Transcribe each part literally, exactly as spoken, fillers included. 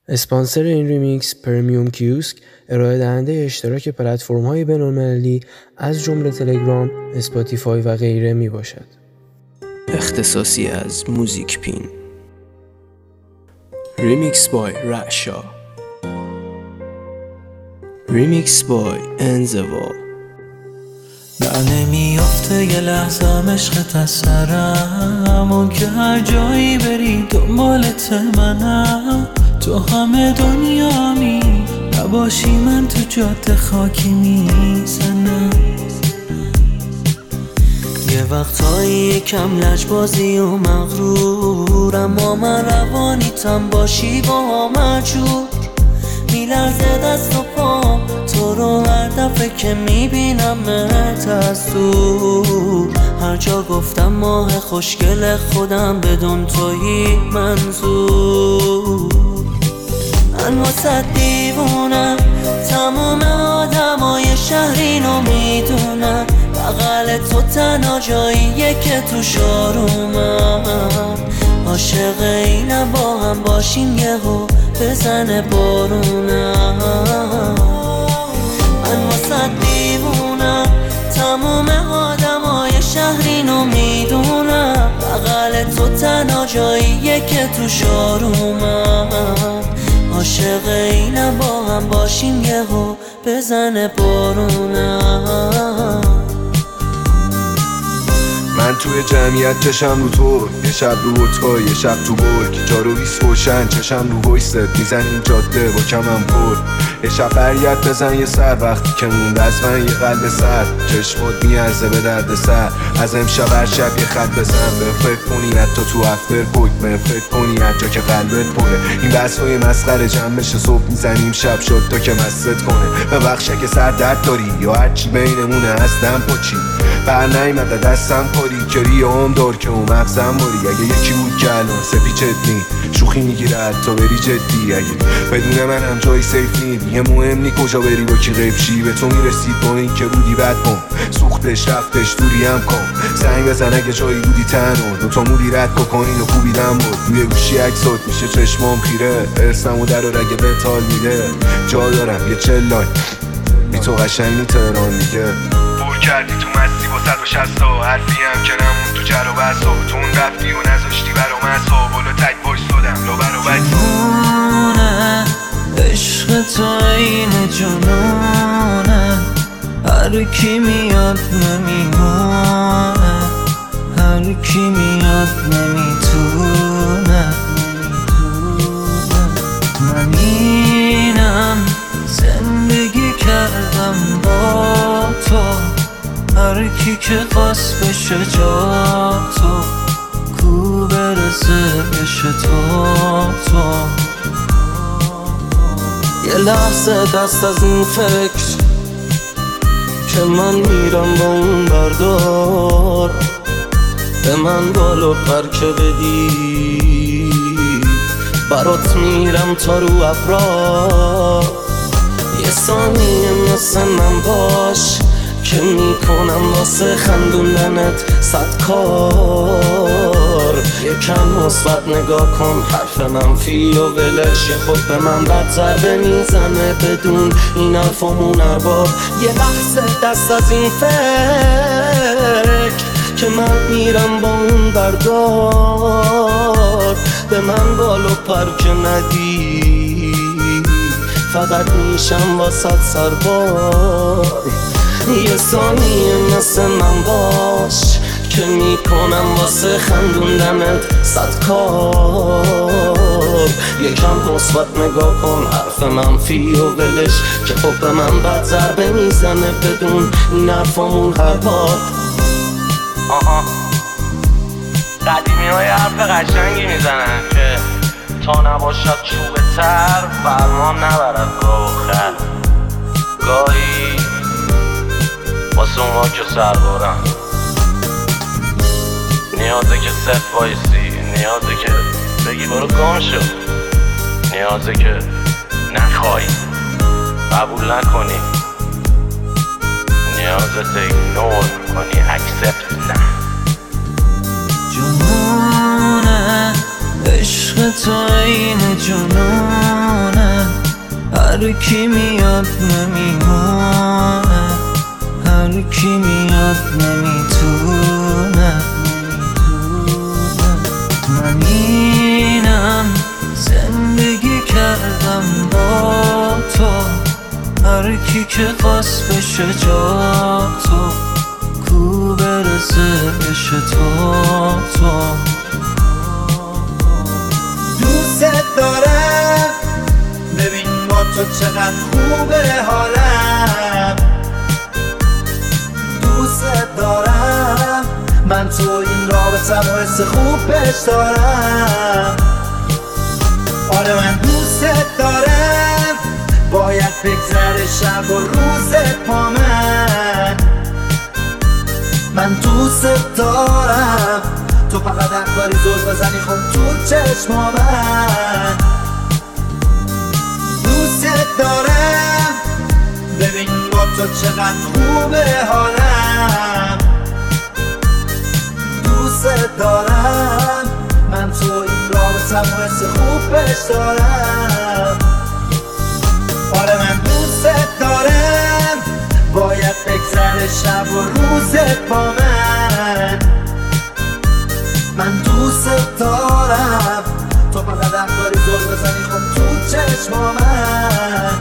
اسپانسر این ریمیکس پرمیوم کیوسک، ارائه دهنده اشتراک پلتفرم‌های بین‌المللی از جمله تلگرام، اسپاتیفای و غیره می باشد. اختصاصی از موزیک پین. ریمیکس بای رشا. ریمیکس بای انزوا. در نمیافته یه لحظه عشقت از سرم، اون که هر جایی بری دنبالت منم. تو همه دنیامی نباشی من تو جاده خاکی میزنم. یه وقتایی یکم لجبازی و مغرورم، اما من روانیتم باشی با مجور. میلرزه دست و پام تو رو هر دفعه که میبینمت از دور. هر جا گفتم ماه خوشگل خودم بدون تویی منظور. من واسه دیوونم، تمام آدمای شهر اینو میدونم. بغل تو تنها جاییه که تو شارومم. عاشق اینم با هم باشیم یهو بزنه بارونم. من واسه دیوونم، تمام آدمای شهر اینو میدونم. بغل تو تنها جاییه که تو شارومم. عاشق اینم با هم باشیم یهو بزنه بارونم. من توی جمعیت چشم رو تو، یه شب رو اتقا یه شب تو برگ. جارو بیست روشن چشم رو ویست میزنیم جاده با کمم پر. یه شب برگرد بزن یه سر وقتی که موند از من یه قلب سر. چشمات میارزه به درد سر، از امشب هر شب یه خط بزن. به فکر کنی حتی تو افتر پوک، به فکر کنی هر جا که قلبت پره. این بحثای مسخره جمع بشه صبح میزنیم شب شد تا که مست کنه. به بخشه که سر درد داری یا هرچی بینمونه از دم پاچی. بر نیمده دستم پاری کری هم دار که اون مغزم باری. اگه یکی بود که الان سپیچت نی شوخی میگیره حتی بری جدی. اگه بدون من هم جایی سیف نی دیگه مهم نی کجا بری با کی غیب شی. به تو میرسید با این که بودی بد بام، سوختش رفتش دوری هم کام. زنگ بزن اگه جایی بودی تنها، دوتا مودی رد کوکائین و کوبیدم بود. روی گوشی عکسات میشه چشمام خیره. ارسم و در و رگه بتال میده. جا دارم یه چلای بی تو قشنگی تهران دیگه. پر کردی تو مستی با صد و شست ها، حرفی هم که نمون تو جر و بسا. تو اون رفتی و نذاشتی برام اصاب، بالا تک باش سودم لا برا بجا. جنونه عشق تو این جنونه، هر کی میاد نمیمونه، هر کی میاد نمیتونه. من اینم زندگی کردم با تو، هر کی که خواست بشه جا تو، کو برسه بشه تو تو. یه لحظه دست از این فکر که من میرم با اون بردار. به من بالو پر که بدی برات میرم تا رو ابرار. یه ثانیه مثل من باش که میکنم واسه خندوندنت صد کار. یکم مثبت نگاه کن، حرف منفی و ولش. یه خود به من بد ضربه میزنه بدون این حرفامون ارباب. یه لحظه دست از این فکر که من میرم با اون بردار. به من بالو پر که ندی فقط میشم واسه سربار. یه ثانیه مثل من باش که میکنم واسه خندوندنت صد کار. یکم مثبت نگاه کن، حرف منفی و ولش. که خب به من بد ضربه میزنه بدون این حرفامون هر بار. آها قدیمی های حرف قشنگی میزنن که تا نباشد چوب تر فرمان نبرد گاه و خر. گاهی واسه اونا که سربارن نیازه که صف وایسی، نیازه که بگی برو گم شو، نیازه که نخوای قبول نکنی، نیازه ت ایگنور کنی اکسپت نه. جنونه عشق تو این جنونه، هر کی میاد نمیمونه، هر کی میاد نمیتونه. من اینم زندگی کردم با تو، هر کی که خواست بشه جا تو، کو برسه بشه تا تو. دوست دارم ببین با تو چقدر خوبه حالم، دوست دارم من تو این رابطم و حس خوب بهش دارم. آره من دوست دارم، باید بگذره شب و روزت با من. من دوست دارم، تو فقط حق داری زل بزنی خون تو چشما من. دوست دارم ببین با تو چقدر خوبه حالم، دوست دارم من تو این رابطم و حس خوب بهش دارم. آره من دوست دارم، باید بگذره شب و روزت با من. من دوست دارم، تو فقط حق داری زل بزنی خون تو چشما من.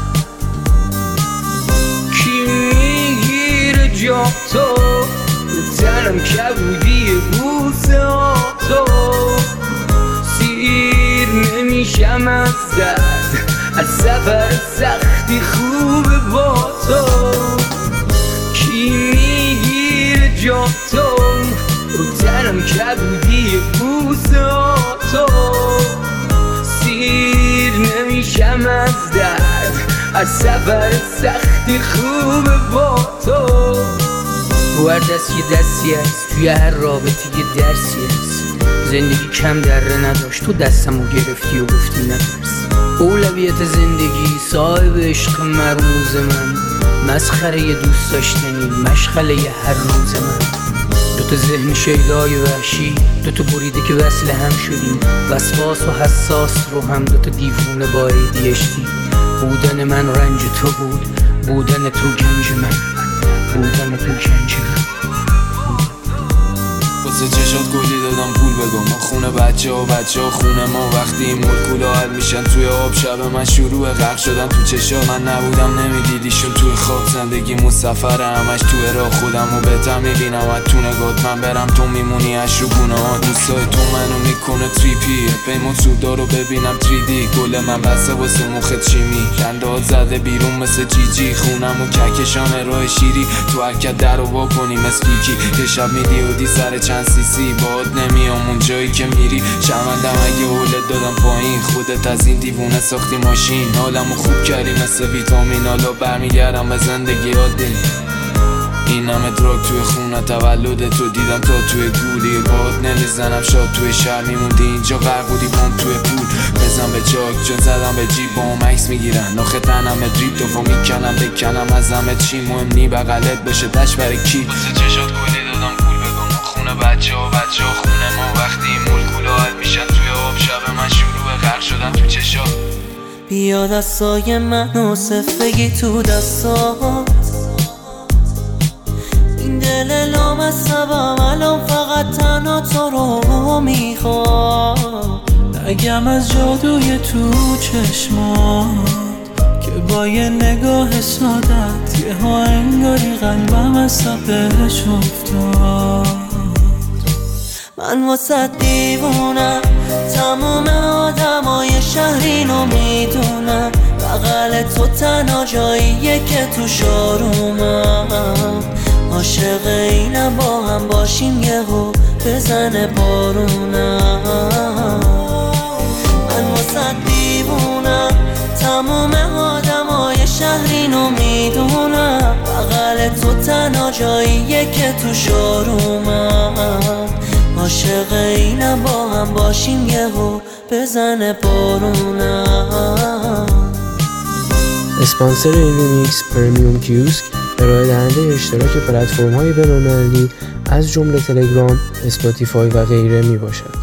کی میگیره جا تو، تنم کبودی بوسه ها تو، سیر نمیشم از درد، از سفر سختی خوبه با تو. کی میگیره جا تو، رو تنم کبودی بوسه ها تو، سیر نمیشم از درد، از سفر سختی خوبه با تو. رو هر دست یه دستی هست، توی هر رابطه یه درسی هست. زندگی کم دره نداشت، تو دستمو گرفتی و گفتی نترس. اولویت زندگی صاحب عشق مرموز من، مسخره یه دوست داشتنی مشغله یه هر روز من. دوتا ذهن شیدای وحشی، دوتا بریده که وصل هم شدیم، وسواس و حساس رو هم دوتا دیوونه با ای دی اچ دی. بودن من رنج تو بود، بودن تو گنج من، بودن تو گنج من. واسه چشات گلی دادم پول بگم، ما خونه بچه ها بچه ها خونه ما. وقتی این مولکولا حل میشن توی آب، شب من شروع غرق شدن تو چشات. من نبودم نمیدیدیشون توی خواب، زندگی مسافره همش توی راه. خودم رو بهتر میبینم از تو نگات، من برم تو میمونی اش رو گونه ها. دوستای تو منو میکنه تریپی، پیمان سودا رو ببینم تری دی. گل من بسته واسه مخت چیمی، رندات زده بیرون مثل جی جی. خونم و کهکشان راه شیری، تو حرکت در رو با کنی مثل کیکی. یه شب میدیودی سر چند سی سی، باد نمیام اون جایی که میری. شرمندم اگه اولت دادم پایین، خودت از این دیوونه ساختی ماشین. حالمو خوب کردی مثل ویتامین، حالا برمیگردم به زندگی عادی. این همه دراگ توی خونه، تولد تو دیدم تا توی گولی. باد نمیزنم شاد توی شهر میموندی، اینجا غرق بودی بام توی پول. بزن به چاک چون زدم به جیب، با هم عکس میگیرن آخه تنم دریب. توفا میکنم بکنم از همه چی، مهم نی بغلت بشه دشت برای کی. واسه چشات گلی دادم پول بگم، خونه بچه ها بچه ها خونه ما. وقتی این مولکولا حل میشن توی آب، شب من شروع غرق شدن تو چشات. بیا دستای منو صف بگی تو دستات، این دل لامصبم الان فقط تنها تو رو میخواد. نگم از جادوی تو چشمات که با یه نگاه سادت، یه ها انگاری قلبم از صفحش افتاد. من واسه دیوونم، تموم آدمای شهر اینو میدونم. بغل تو تنها جاییه که تو شارومم. عاشق اینم با هم باشیم یهو بزنه بارونم. من واسه دیوونم، تموم آدمای شهر اینو میدونم. بغل تو تنها جاییه که تو شارومم. عاشق اینم با هم باشیم یهو بزنه بارونم. اسپانسر این ریمیکس پرمیوم کیوسک، ارائه دهنده اشتراک پلتفرم‌های بین‌المللی از جمله تلگرام، اسپاتیفای و غیره می باشد.